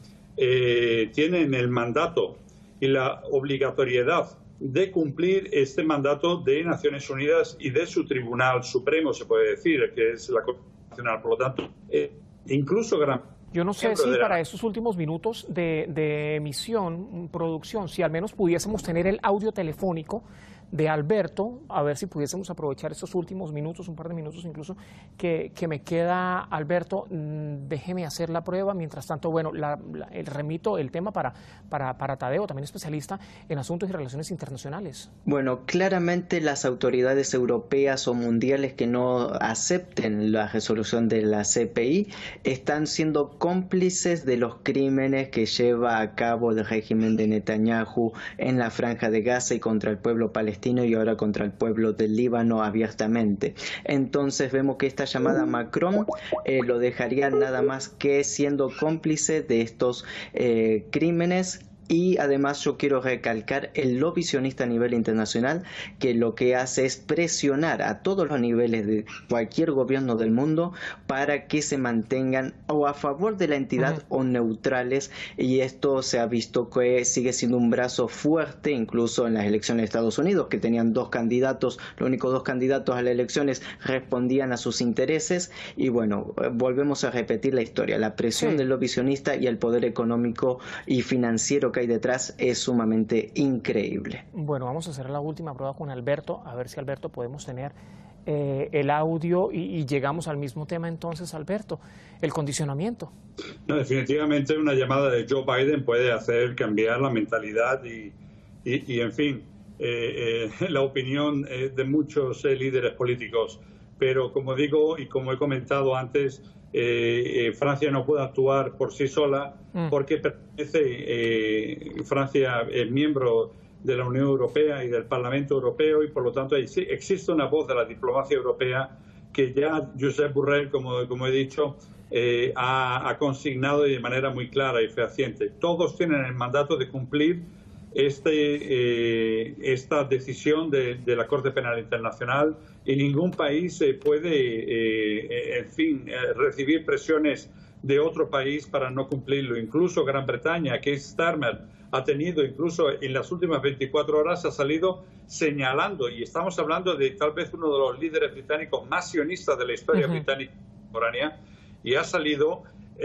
eh, tienen el mandato y la obligatoriedad de cumplir este mandato de Naciones Unidas y de su Tribunal Supremo, se puede decir, que es la Corte Nacional. Por lo tanto, eh, incluso gran... Yo no sé si para estos últimos minutos de, de emisión, producción, si al menos pudiésemos tener el audio telefónico de Alberto, a ver si pudiésemos aprovechar estos últimos minutos, un par de minutos incluso, que, que me queda. Alberto, déjeme hacer la prueba. Mientras tanto, bueno, la, la, el remito el tema para, para, para Tadeo, también especialista en asuntos y relaciones internacionales. Bueno, claramente las autoridades europeas o mundiales que no acepten la resolución de la C P I están siendo cómplices de los crímenes que lleva a cabo el régimen de Netanyahu en la Franja de Gaza y contra el pueblo palestino y ahora contra el pueblo del Líbano abiertamente. Entonces vemos que esta llamada Macron eh, lo dejaría nada más que siendo cómplice de estos eh, crímenes Y además yo quiero recalcar el lobby sionista a nivel internacional, que lo que hace es presionar a todos los niveles de cualquier gobierno del mundo para que se mantengan o a favor de la entidad uh-huh. o neutrales, y esto se ha visto que sigue siendo un brazo fuerte incluso en las elecciones de Estados Unidos, que tenían dos candidatos, los únicos dos candidatos a las elecciones respondían a sus intereses, y bueno, volvemos a repetir la historia, la presión sí. del lobby sionista y el poder económico y financiero que hay detrás es sumamente increíble. Bueno, vamos a hacer la última prueba con Alberto, a ver si Alberto podemos tener eh, el audio y, y llegamos al mismo tema entonces, Alberto, el condicionamiento. No, definitivamente una llamada de Joe Biden puede hacer cambiar la mentalidad y, y, y en fin, eh, eh, la opinión eh, de muchos eh, líderes políticos, pero como digo y como he comentado antes, Eh, eh, Francia no puede actuar por sí sola porque pertenece, eh, Francia es miembro de la Unión Europea y del Parlamento Europeo, y por lo tanto existe una voz de la diplomacia europea que ya Josep Borrell, como, como he dicho, eh, ha, ha consignado de manera muy clara y fehaciente. Todos tienen el mandato de cumplir este, eh, esta decisión de, de la Corte Penal Internacional, y ningún país eh, puede, eh, en fin, eh, recibir presiones de otro país para no cumplirlo. Incluso Gran Bretaña, que Starmer ha tenido, incluso en las últimas veinticuatro horas, ha salido señalando, y estamos hablando de tal vez uno de los líderes británicos más sionistas de la historia uh-huh. británica contemporánea, y ha salido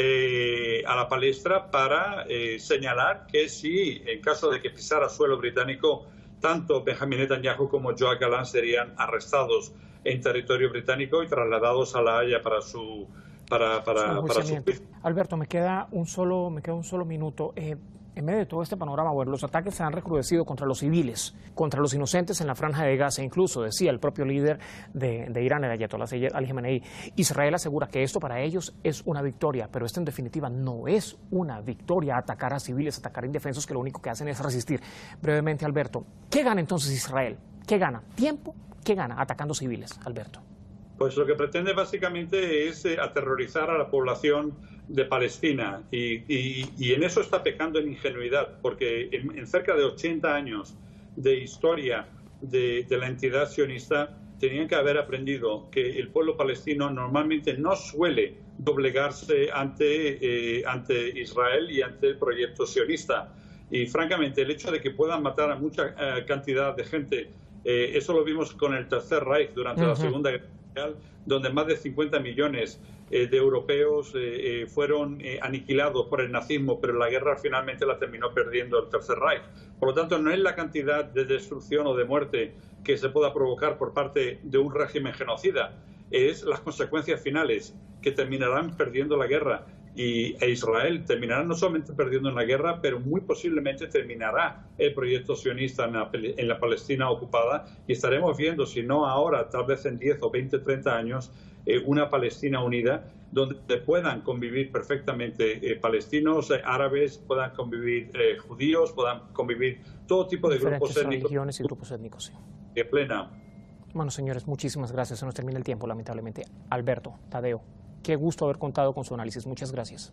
eh, a la palestra para eh, señalar que si, en caso de que pisara suelo británico, tanto Benjamin Netanyahu como Joab Galán serían arrestados en territorio británico y trasladados a La Haya para su para para, para su juicio. Alberto, me queda un solo me queda un solo minuto. Eh, en medio de todo este panorama, bueno, los ataques se han recrudecido contra los civiles, contra los inocentes en la franja de Gaza. Incluso decía el propio líder de, de Irán, el ayatolá Sayyed Ali Khamenei, Israel asegura que esto para ellos es una victoria, pero esto en definitiva no es una victoria, atacar a civiles, atacar a indefensos que lo único que hacen es resistir. Brevemente, Alberto, ¿qué gana entonces Israel? ¿Qué gana? ¿Tiempo? ¿Qué gana atacando civiles, Alberto? Pues lo que pretende básicamente es eh, aterrorizar a la población de Palestina, y, y, y en eso está pecando en ingenuidad, porque en, en cerca de ochenta años de historia de, de la entidad sionista tenían que haber aprendido que el pueblo palestino normalmente no suele doblegarse ante, eh, ante Israel y ante el proyecto sionista. Y francamente el hecho de que puedan matar a mucha eh, cantidad de gente, eh, eso lo vimos con el Tercer Reich durante uh-huh. la Segunda Guerra Mundial, donde más de cincuenta millones eh, de europeos eh, eh, fueron eh, aniquilados por el nazismo, pero la guerra finalmente la terminó perdiendo el Tercer Reich. Por lo tanto, no es la cantidad de destrucción o de muerte que se pueda provocar por parte de un régimen genocida, es las consecuencias finales que terminarán perdiendo la guerra. Y e Israel terminará no solamente perdiendo en la guerra, pero muy posiblemente terminará el proyecto sionista en la, en la Palestina ocupada, y estaremos viendo, si no ahora, tal vez en diez o veinte, treinta años, eh, una Palestina unida donde puedan convivir perfectamente eh, palestinos, eh, árabes, puedan convivir eh, judíos, puedan convivir todo tipo de diferentes grupos étnicos. religiones y grupos étnicos, sí. De plena. Bueno, señores, muchísimas gracias. Se nos termina el tiempo, lamentablemente. Alberto, Tadeo, qué gusto haber contado con su análisis. Muchas gracias.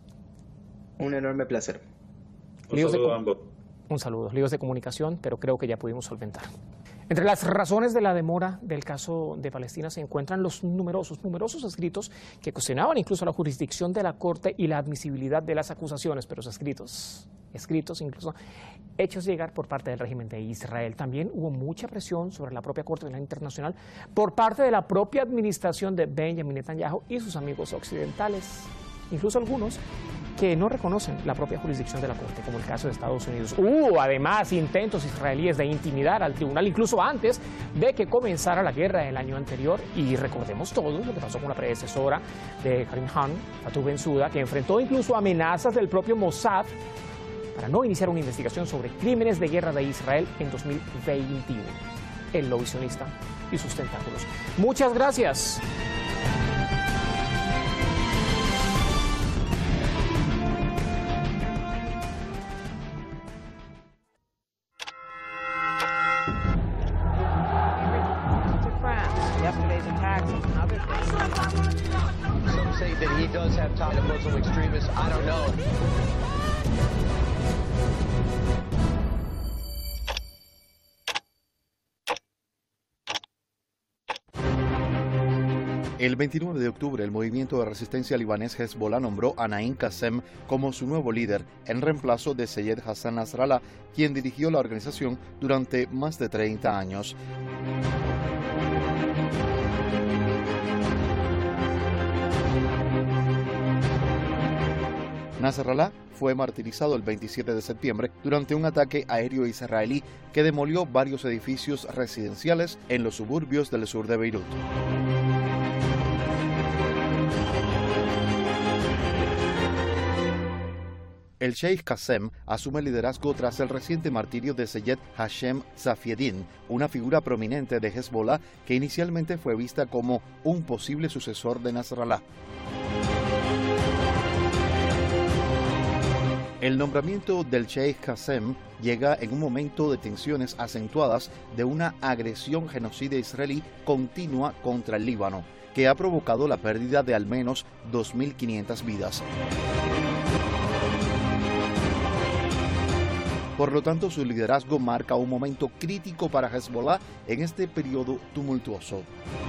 Un enorme placer. Un saludo a ambos. Un saludo. Líos de comunicación, pero creo que ya pudimos solventar. Entre las razones de la demora del caso de Palestina se encuentran los numerosos, numerosos escritos que cuestionaban incluso la jurisdicción de la Corte y la admisibilidad de las acusaciones, pero esos escritos, escritos incluso hechos llegar por parte del régimen de Israel. También hubo mucha presión sobre la propia Corte Penal Internacional por parte de la propia administración de Benjamin Netanyahu y sus amigos occidentales, incluso algunos que no reconocen la propia jurisdicción de la Corte, como el caso de Estados Unidos. Hubo además intentos israelíes de intimidar al tribunal, incluso antes de que comenzara la guerra el año anterior, y recordemos todos lo que pasó con la predecesora de Karim Khan, Fatou Bensouda, que enfrentó incluso amenazas del propio Mossad para no iniciar una investigación sobre crímenes de guerra de Israel en dos mil veintiuno. El lobby sionista y sus tentáculos. Muchas gracias. Some say that he does have ties to Muslim extremists. I don't know. El veintinueve de octubre, el movimiento de resistencia libanés Hezbollah nombró a Naim Qassem como su nuevo líder, en reemplazo de Seyed Hassan Nasrallah, quien dirigió la organización durante más de treinta años. Nasrallah fue martirizado el veintisiete de septiembre durante un ataque aéreo israelí que demolió varios edificios residenciales en los suburbios del sur de Beirut. El Sheikh Qassem asume el liderazgo tras el reciente martirio de Seyed Hashem Safieddin, una figura prominente de Hezbollah que inicialmente fue vista como un posible sucesor de Nasrallah. El nombramiento del Sheikh Qassem llega en un momento de tensiones acentuadas de una agresión genocida israelí continua contra el Líbano, que ha provocado la pérdida de al menos dos mil quinientas vidas. Por lo tanto, su liderazgo marca un momento crítico para Hezbollah en este periodo tumultuoso.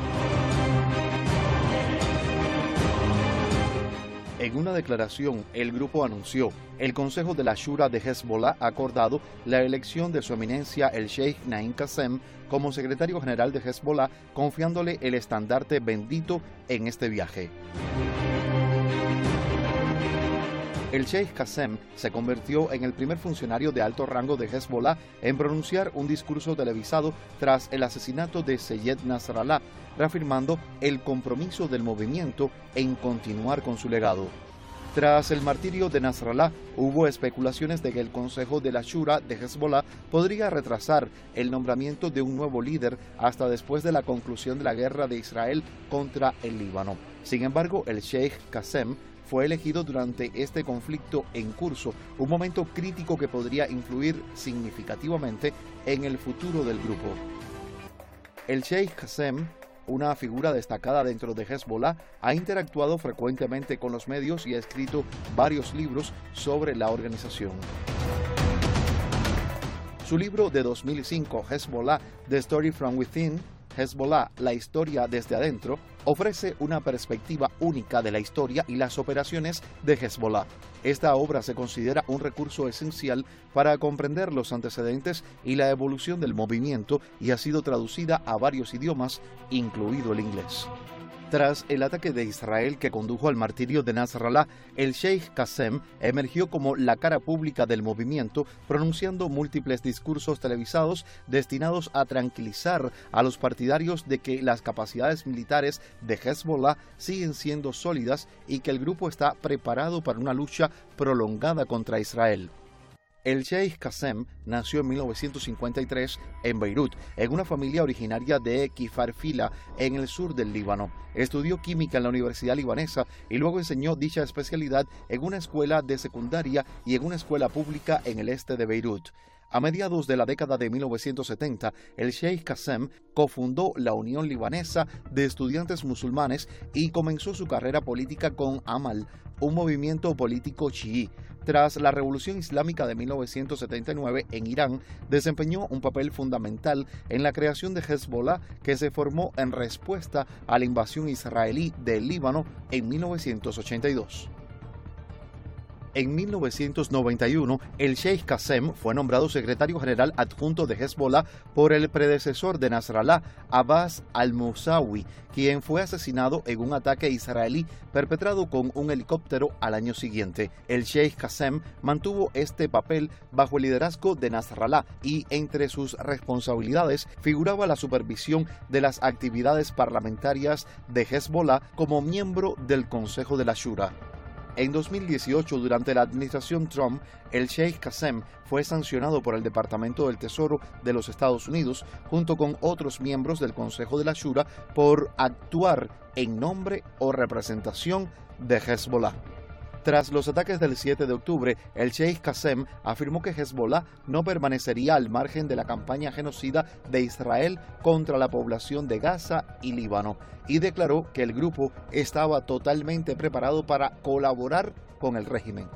En una declaración, el grupo anunció: el Consejo de la Shura de Hezbollah ha acordado la elección de su eminencia el Sheikh Naim Qassem como secretario general de Hezbollah, confiándole el estandarte bendito en este viaje. El Sheikh Qassem se convirtió en el primer funcionario de alto rango de Hezbollah en pronunciar un discurso televisado tras el asesinato de Seyed Nasrallah, reafirmando el compromiso del movimiento en continuar con su legado. Tras el martirio de Nasrallah, hubo especulaciones de que el Consejo de la Shura de Hezbollah podría retrasar el nombramiento de un nuevo líder hasta después de la conclusión de la guerra de Israel contra el Líbano. Sin embargo, el Sheikh Qassem fue elegido durante este conflicto en curso, un momento crítico que podría influir significativamente en el futuro del grupo. El Sheikh Qassem, una figura destacada dentro de Hezbollah, ha interactuado frecuentemente con los medios y ha escrito varios libros sobre la organización. Su libro de dos mil cinco, Hezbollah, The Story from Within, Hezbollah, la historia desde adentro, ofrece una perspectiva única de la historia y las operaciones de Hezbollah. Esta obra se considera un recurso esencial para comprender los antecedentes y la evolución del movimiento y ha sido traducida a varios idiomas, incluido el inglés. Tras el ataque de Israel que condujo al martirio de Nasrallah, el Sheikh Qassem emergió como la cara pública del movimiento, pronunciando múltiples discursos televisados destinados a tranquilizar a los partidarios de que las capacidades militares de Hezbollah siguen siendo sólidas y que el grupo está preparado para una lucha prolongada contra Israel. El Sheikh Qassem nació en mil novecientos cincuenta y tres en Beirut, en una familia originaria de Kfar Fila, en el sur del Líbano. Estudió química en la Universidad Libanesa y luego enseñó dicha especialidad en una escuela de secundaria y en una escuela pública en el este de Beirut. A mediados de la década de mil novecientos setenta, el Sheikh Qassem cofundó la Unión Libanesa de Estudiantes Musulmanes y comenzó su carrera política con Amal, un movimiento político chií. Tras la Revolución Islámica de mil novecientos setenta y nueve en Irán, desempeñó un papel fundamental en la creación de Hezbollah, que se formó en respuesta a la invasión israelí del Líbano en mil novecientos ochenta y dos. En mil novecientos noventa y uno, el Sheikh Qassem fue nombrado secretario general adjunto de Hezbollah por el predecesor de Nasrallah, Abbas al-Musawi, quien fue asesinado en un ataque israelí perpetrado con un helicóptero al año siguiente. El Sheikh Qassem mantuvo este papel bajo el liderazgo de Nasrallah y entre sus responsabilidades figuraba la supervisión de las actividades parlamentarias de Hezbollah como miembro del Consejo de la Shura. En dos mil dieciocho, durante la administración Trump, el Sheikh Qassem fue sancionado por el Departamento del Tesoro de los Estados Unidos, junto con otros miembros del Consejo de la Shura, por actuar en nombre o representación de Hezbollah. Tras los ataques del siete de octubre, el Sheikh Qassem afirmó que Hezbollah no permanecería al margen de la campaña genocida de Israel contra la población de Gaza y Líbano, y declaró que el grupo estaba totalmente preparado para colaborar con el régimen.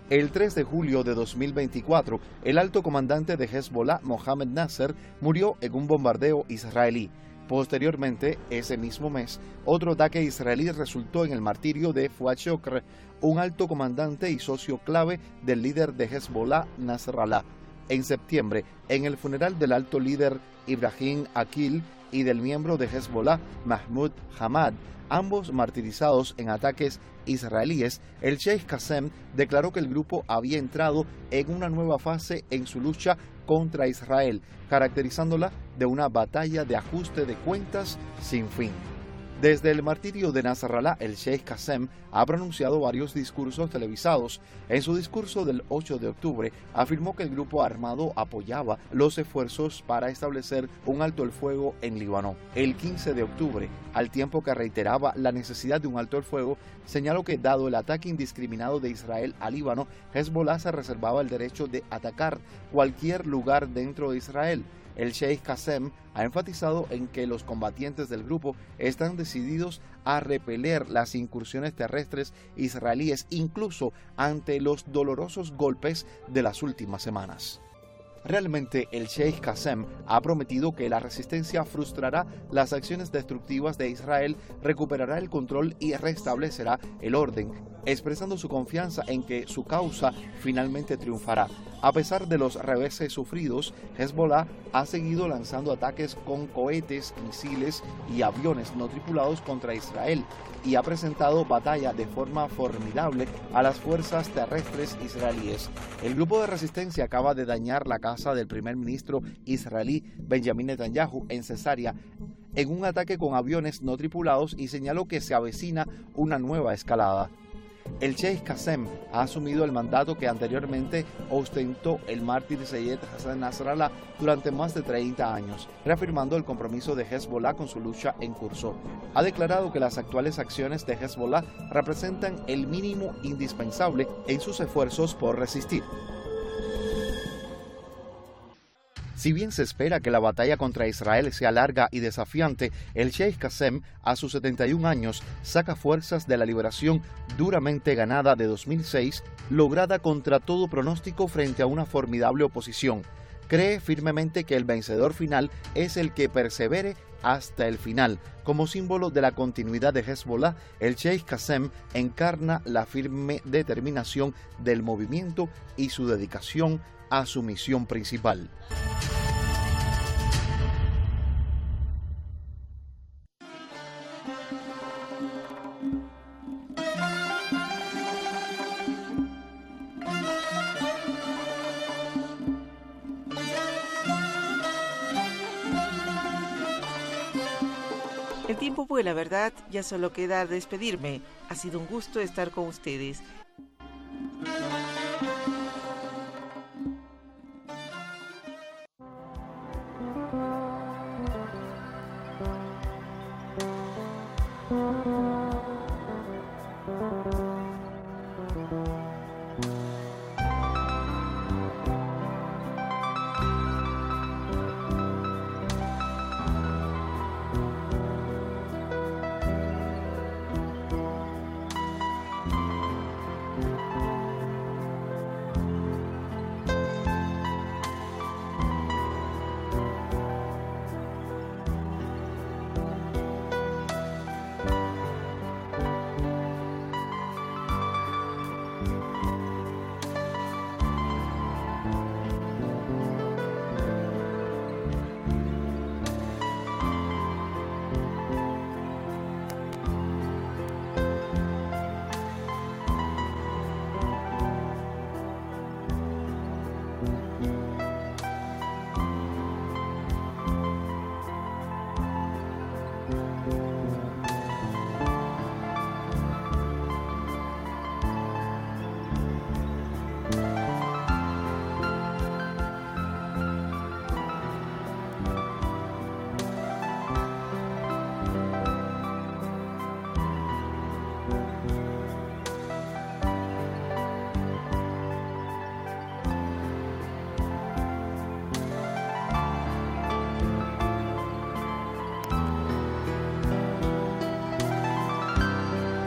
El tres de julio de dos mil veinticuatro, el alto comandante de Hezbollah, Mohamed Nasser, murió en un bombardeo israelí. Posteriormente, ese mismo mes, otro ataque israelí resultó en el martirio de Fuad Shukr, un alto comandante y socio clave del líder de Hezbollah, Nasrallah. En septiembre, en el funeral del alto líder Ibrahim Akil y del miembro de Hezbollah, Mahmoud Hamad, ambos martirizados en ataques israelíes, el Sheikh Qasem declaró que el grupo había entrado en una nueva fase en su lucha contra Israel, caracterizándola de una batalla de ajuste de cuentas sin fin. Desde el martirio de Nasrallah, el Sheikh Qasem ha pronunciado varios discursos televisados. En su discurso del ocho de octubre, afirmó que el grupo armado apoyaba los esfuerzos para establecer un alto el fuego en Líbano. El quince de octubre, al tiempo que reiteraba la necesidad de un alto el fuego, señaló que dado el ataque indiscriminado de Israel a Líbano, Hezbollah se reservaba el derecho de atacar cualquier lugar dentro de Israel. El Sheikh Qasem ha enfatizado en que los combatientes del grupo están decididos a repeler las incursiones terrestres israelíes, incluso ante los dolorosos golpes de las últimas semanas. Realmente, el Sheikh Qasem ha prometido que la resistencia frustrará las acciones destructivas de Israel, recuperará el control y restablecerá el orden, expresando su confianza en que su causa finalmente triunfará. A pesar de los reveses sufridos, Hezbollah ha seguido lanzando ataques con cohetes, misiles y aviones no tripulados contra Israel y ha presentado batalla de forma formidable a las fuerzas terrestres israelíes. El grupo de resistencia acaba de dañar la casa del primer ministro israelí Benjamin Netanyahu en Cesarea en un ataque con aviones no tripulados y señaló que se avecina una nueva escalada. El Sheikh Qasem ha asumido el mandato que anteriormente ostentó el mártir Seyed Hassan Nasrallah durante más de treinta años, reafirmando el compromiso de Hezbollah con su lucha en curso. Ha declarado que las actuales acciones de Hezbollah representan el mínimo indispensable en sus esfuerzos por resistir. Si bien se espera que la batalla contra Israel sea larga y desafiante, el Sheikh Qasem, a sus setenta y un años, saca fuerzas de la liberación duramente ganada de dos mil seis, lograda contra todo pronóstico frente a una formidable oposición. Cree firmemente que el vencedor final es el que persevere hasta el final. Como símbolo de la continuidad de Hezbollah, el Sheikh Qasem encarna la firme determinación del movimiento y su dedicación a su misión principal. El tiempo vuela, ¿verdad? Ya solo queda despedirme. Ha sido un gusto estar con ustedes.